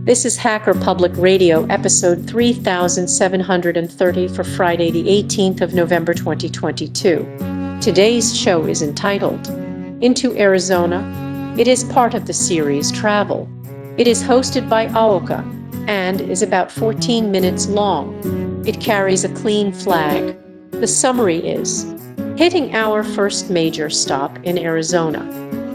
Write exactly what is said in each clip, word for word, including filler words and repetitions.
This is Hacker Public Radio, episode three thousand seven hundred thirty for Friday, the eighteenth of November, twenty twenty-two. Today's show is entitled Into Arizona. It is part of the series Travel. It is hosted by Aoka and is about fourteen minutes long. It carries a clean flag. The summary is hitting our first major stop in Arizona.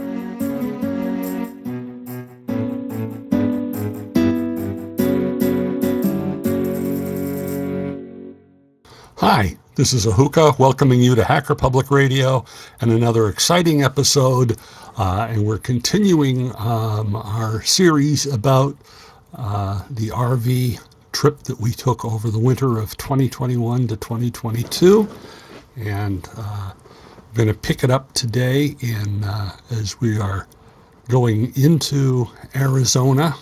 Hi, this is Ahuka welcoming you to Hacker Public Radio and another exciting episode. Uh, and we're continuing um, our series about uh, the R V trip that we took over the winter of twenty twenty-one to twenty twenty-two. And uh, I'm going to pick it up today in uh, as we are going into Arizona.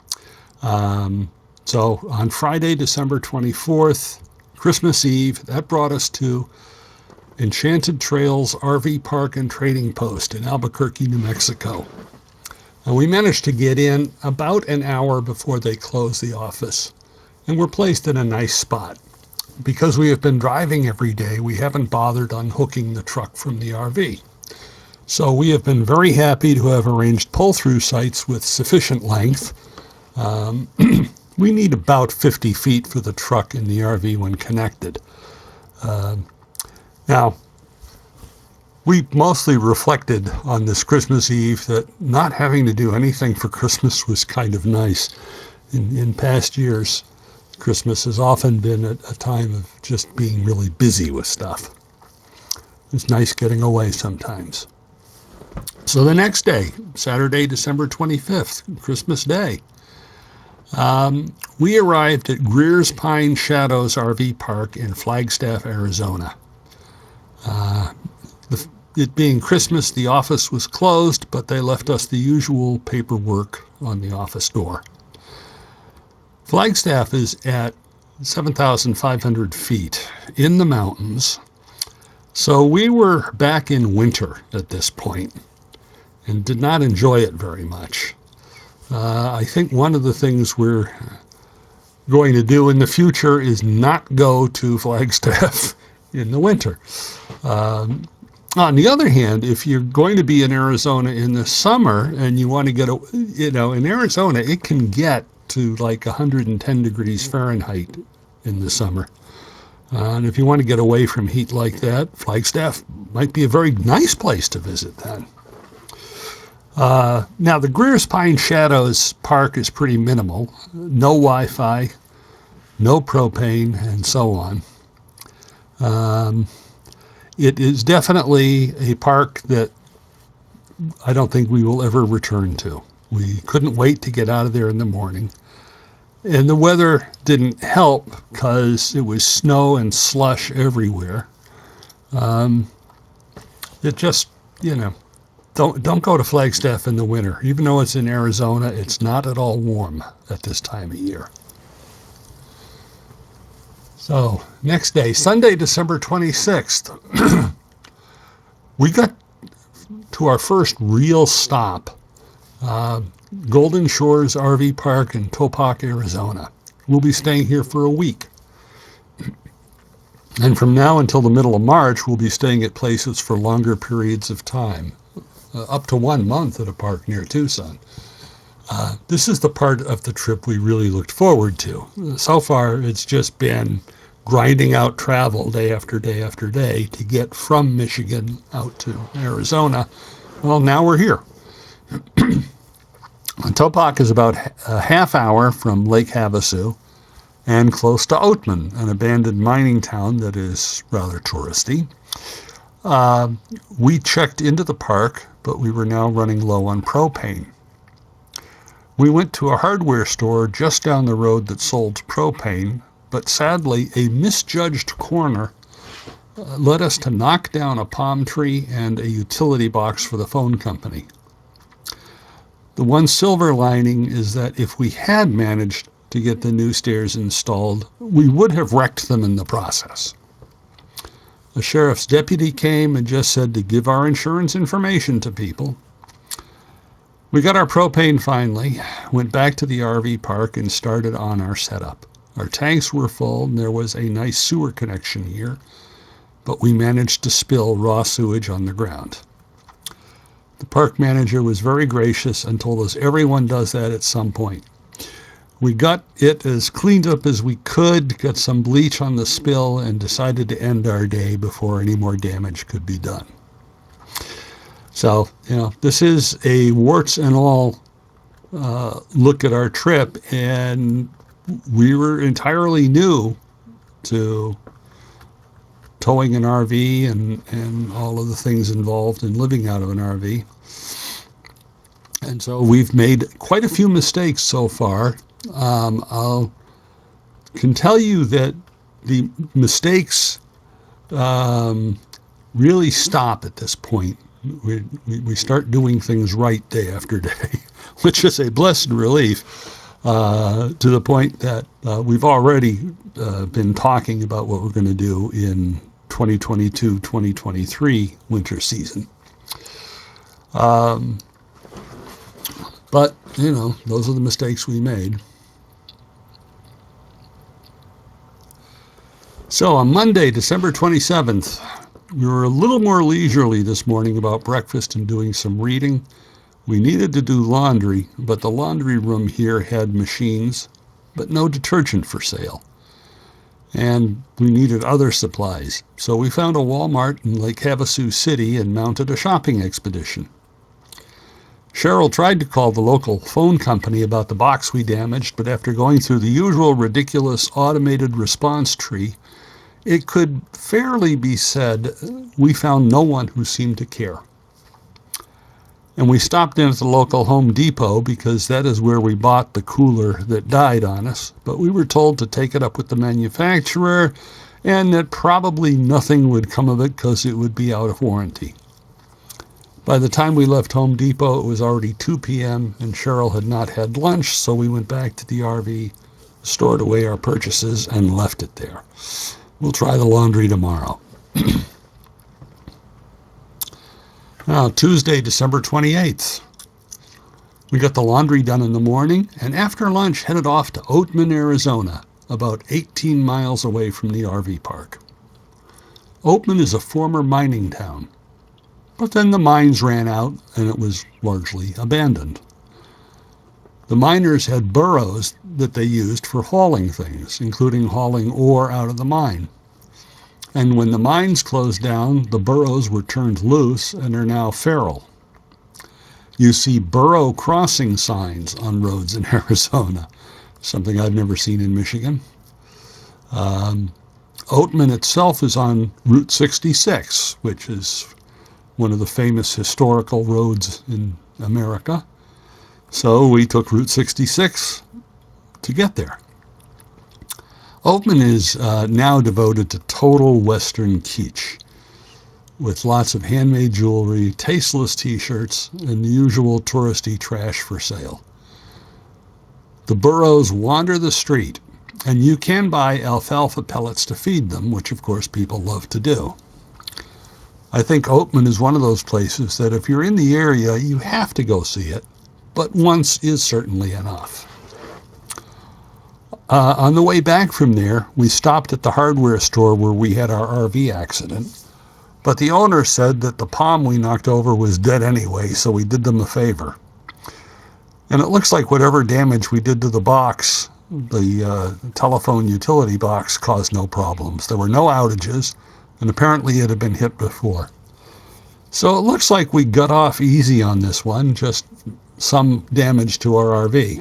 Um, so on Friday, December twenty-fourth, Christmas Eve, that brought us to Enchanted Trails R V Park and Trading Post in Albuquerque, New Mexico. And we managed to get in about an hour before they closed the office. And we're placed in a nice spot. Because we have been driving every day, we haven't bothered unhooking the truck from the R V. So we have been very happy to have arranged pull-through sites with sufficient length. Um, We need about fifty feet for the truck and the R V when connected. Uh, now, we mostly reflected on this Christmas Eve that not having to do anything for Christmas was kind of nice. In, in past years, Christmas has often been a, a time of just being really busy with stuff. It's nice getting away sometimes. So the next day, Saturday, December twenty-fifth, Christmas Day, Um, we arrived at Greer's Pine Shadows R V Park in Flagstaff, Arizona. Uh, the, it being Christmas, the office was closed, but they left us the usual paperwork on the office door. Flagstaff is at seven thousand five hundred feet in the mountains, so we were back in winter at this point and did not enjoy it very much. Uh, I think one of the things we're going to do in the future is not go to Flagstaff in the winter. Um, on the other hand, if you're going to be in Arizona in the summer and you want to get, a, you know, in Arizona, it can get to like one hundred ten degrees Fahrenheit in the summer. Uh, and if you want to get away from heat like that, Flagstaff might be a very nice place to visit then. Uh, now, the Greer's Pine Shadows Park is pretty minimal. No Wi-Fi, no propane, and so on. Um, it is definitely a park that I don't think we will ever return to. We couldn't wait to get out of there in the morning. And the weather didn't help because it was snow and slush everywhere. Um, it just, you know, Don't don't go to Flagstaff in the winter. Even though it's in Arizona, it's not at all warm at this time of year. So, next day, Sunday, December twenty-sixth, we got to our first real stop, uh, Golden Shores R V Park in Topak, Arizona. We'll be staying here for a week. And from now until the middle of March, we'll be staying at places for longer periods of time. Uh, up to one month at a park near Tucson. Uh, this is the part of the trip we really looked forward to. So far, it's just been grinding out travel day after day after day to get from Michigan out to Arizona. Well, now we're here. Topak is about a half hour from Lake Havasu and close to Oatman, an abandoned mining town that is rather touristy. Uh, we checked into the park, but we were now running low on propane. We went to a hardware store just down the road that sold propane, but sadly, a misjudged corner uh, led us to knock down a palm tree and a utility box for the phone company. The one silver lining is that if we had managed to get the new stairs installed, we would have wrecked them in the process. The sheriff's deputy came and just said to give our insurance information to people. We got our propane finally, went back to the R V park and started on our setup. Our tanks were full and there was a nice sewer connection here, but we managed to spill raw sewage on the ground. The park manager was very gracious and told us everyone does that at some point. We got it as cleaned up as we could, got some bleach on the spill, and decided to end our day before any more damage could be done. So, you know, this is a warts and all uh, look at our trip, and we were entirely new to towing an R V and, and all of the things involved in living out of an R V. And so we've made quite a few mistakes so far. Um, I can tell you that the mistakes um, really stop at this point. We, we, we start doing things right day after day, which is a blessed relief, uh, to the point that uh, we've already uh, been talking about what we're going to do in twenty twenty-two twenty twenty-three winter season. Um, but, you know, those are the mistakes we made. So on Monday, December twenty-seventh, we were a little more leisurely this morning about breakfast and doing some reading. We needed to do laundry, but the laundry room here had machines, but no detergent for sale. And we needed other supplies. So we found a Walmart in Lake Havasu City and mounted a shopping expedition. Cheryl tried to call the local phone company about the box we damaged, but after going through the usual ridiculous automated response tree, it could fairly be said we found no one who seemed to care. And we stopped in at the local Home Depot because that is where we bought the cooler that died on us, but we were told to take it up with the manufacturer and that probably nothing would come of it because it would be out of warranty. By the time we left Home Depot, it was already two p.m. and Cheryl had not had lunch, so we went back to the R V, stored away our purchases, and left it there. We'll try the laundry tomorrow. Now, Tuesday, December twenty-eighth. We got the laundry done in the morning, and after lunch headed off to Oatman, Arizona, about eighteen miles away from the R V park. Oatman is a former mining town, but then the mines ran out and it was largely abandoned. The miners had burros that they used for hauling things, including hauling ore out of the mine. And when the mines closed down, the burros were turned loose and are now feral. You see burro crossing signs on roads in Arizona, something I've never seen in Michigan. Um, Oatman itself is on Route sixty-six, which is one of the famous historical roads in America. So we took Route sixty-six to get there. Oatman is uh, now devoted to total Western kitsch, with lots of handmade jewelry, tasteless t-shirts, and the usual touristy trash for sale. The burros wander the street, and you can buy alfalfa pellets to feed them, which of course people love to do. I think Oatman is one of those places that if you're in the area, you have to go see it, but once is certainly enough. Uh, on the way back from there, we stopped at the hardware store where we had our R V accident, but the owner said that the palm we knocked over was dead anyway, so we did them a favor. And it looks like whatever damage we did to the box, the uh, telephone utility box, caused no problems. There were no outages, and apparently it had been hit before. So it looks like we got off easy on this one, just some damage to our R V.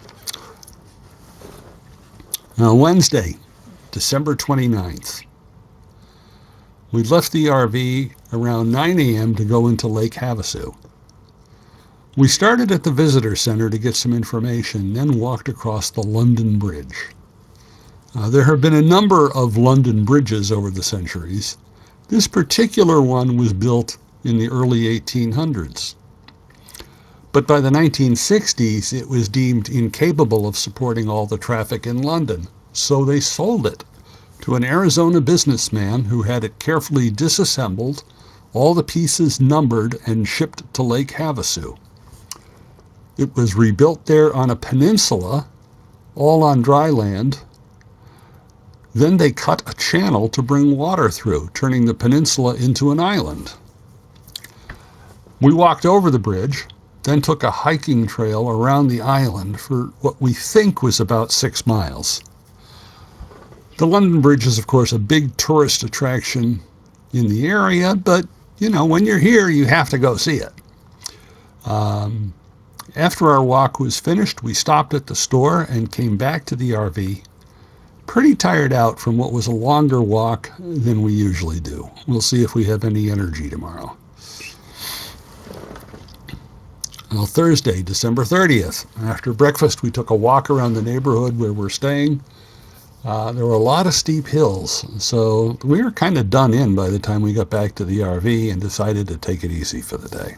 Now, Wednesday, December twenty-ninth. We left the R V around nine a.m. to go into Lake Havasu. We started at the visitor center to get some information, then walked across the London Bridge. Uh, there have been a number of London bridges over the centuries. This particular one was built in the early eighteen hundreds. But by the nineteen sixties, it was deemed incapable of supporting all the traffic in London, so they sold it to an Arizona businessman who had it carefully disassembled, all the pieces numbered, and shipped to Lake Havasu. It was rebuilt there on a peninsula, all on dry land. Then they cut a channel to bring water through, turning the peninsula into an island. We walked over the bridge, then took a hiking trail around the island for what we think was about six miles. The London Bridge is, of course, a big tourist attraction in the area, but, you know, when you're here, you have to go see it. Um, after our walk was finished, we stopped at the store and came back to the R V, pretty tired out from what was a longer walk than we usually do. We'll see if we have any energy tomorrow. Well, Thursday, December thirtieth, after breakfast, we took a walk around the neighborhood where we're staying. Uh, there were a lot of steep hills, so we were kind of done in by the time we got back to the R V and decided to take it easy for the day.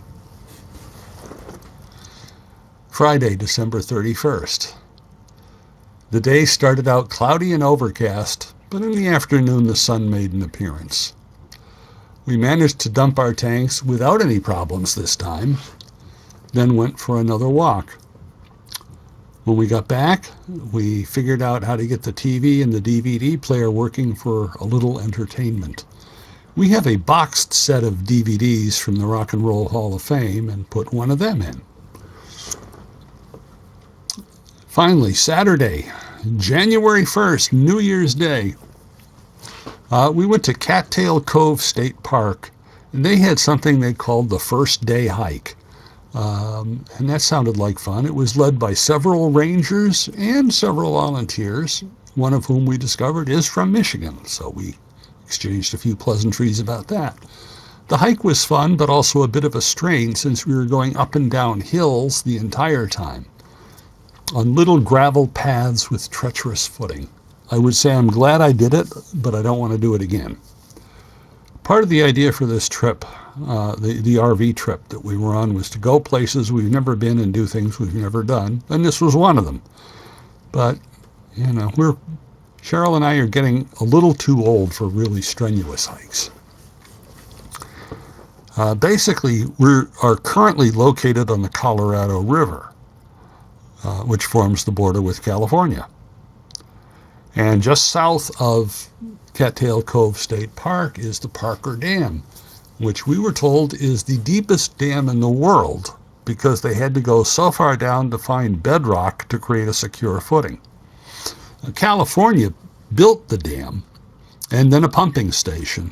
Friday, December thirty-first. The day started out cloudy and overcast, but in the afternoon the sun made an appearance. We managed to dump our tanks without any problems this time, then went for another walk. When we got back, we figured out how to get the T V and the D V D player working for a little entertainment. We have a boxed set of D V Ds from the Rock and Roll Hall of Fame and put one of them in. Finally, Saturday, January first, New Year's Day, uh, we went to Cattail Cove State Park, and they had something they called the First Day Hike. Um, and that sounded like fun. It was led by several rangers and several volunteers, one of whom we discovered is from Michigan, so we exchanged a few pleasantries about that. The hike was fun, but also a bit of a strain since we were going up and down hills the entire time, on little gravel paths with treacherous footing. I would say I'm glad I did it, but I don't want to do it again. Part of the idea for this trip, uh, the, the R V trip that we were on, was to go places we've never been and do things we've never done, and this was one of them. But, you know, we're Cheryl and I are getting a little too old for really strenuous hikes. Uh, basically, we are currently located on the Colorado River, uh, which forms the border with California. And just south of Cattail Cove State Park is the Parker Dam, which we were told is the deepest dam in the world because they had to go so far down to find bedrock to create a secure footing. Now, California built the dam and then a pumping station,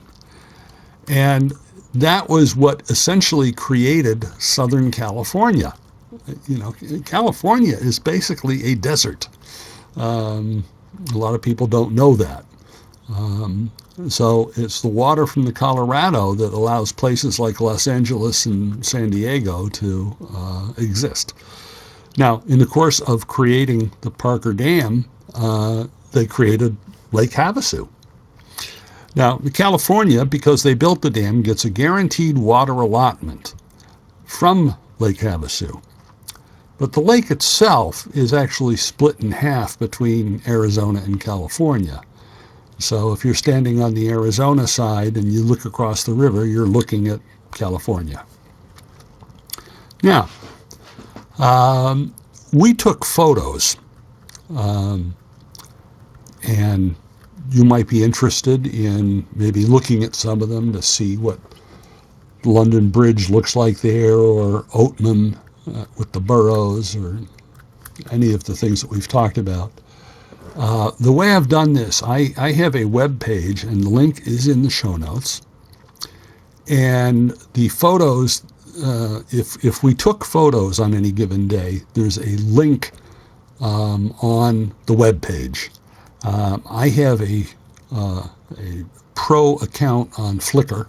and that was what essentially created Southern California. You know, California is basically a desert. Um, a lot of people don't know that. Um, so it's the water from the Colorado that allows places like Los Angeles and San Diego to uh, exist. Now, in the course of creating the Parker Dam, uh, they created Lake Havasu. Now, California, because they built the dam, gets a guaranteed water allotment from Lake Havasu. But the lake itself is actually split in half between Arizona and California. So if you're standing on the Arizona side and you look across the river, you're looking at California. Now, um, we took photos, um, and you might be interested in maybe looking at some of them to see what London Bridge looks like there, or Oatman uh, with the boroughs, or any of the things that we've talked about. Uh, the way I've done this, I, I have a web page, and the link is in the show notes. And the photos, uh, if if we took photos on any given day, there's a link um, on the web page. Uh, I have a uh, a pro account on Flickr,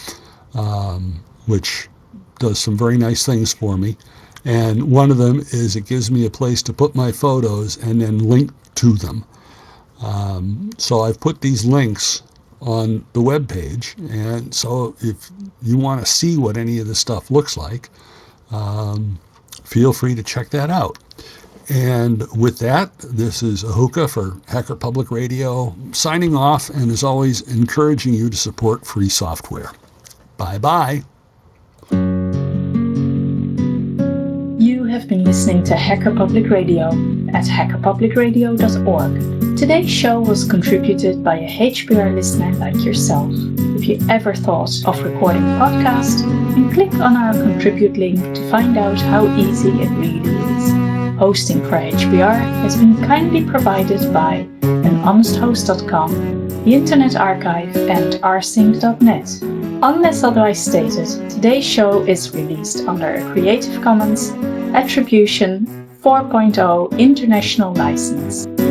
um, which does some very nice things for me. And one of them is it gives me a place to put my photos and then link to them. Um, so I've put these links on the web page, and so if you want to see what any of this stuff looks like, um, feel free to check that out. And with that, this is Ahuka for Hacker Public Radio, signing off, and as always, encouraging you to support free software. Bye-bye. You have been listening to Hacker Public Radio at hacker public radio dot org. Today's show was contributed by a H P R listener like yourself. If you ever thought of recording a podcast, then click on our contribute link to find out how easy it really is. Hosting for H P R has been kindly provided by an honest host dot com, the Internet Archive, and r sync dot net. Unless otherwise stated, today's show is released under a Creative Commons Attribution four point oh International License.